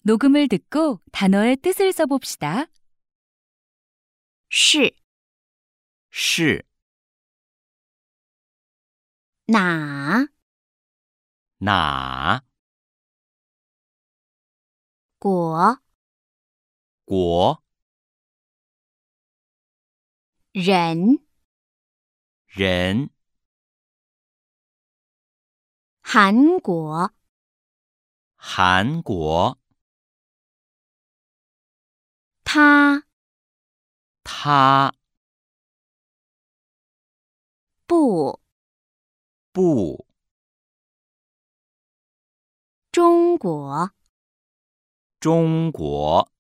녹음을 듣고 단어의 뜻을 써봅시다. 是是哪哪国国人人韩国韩国他他不不中国中国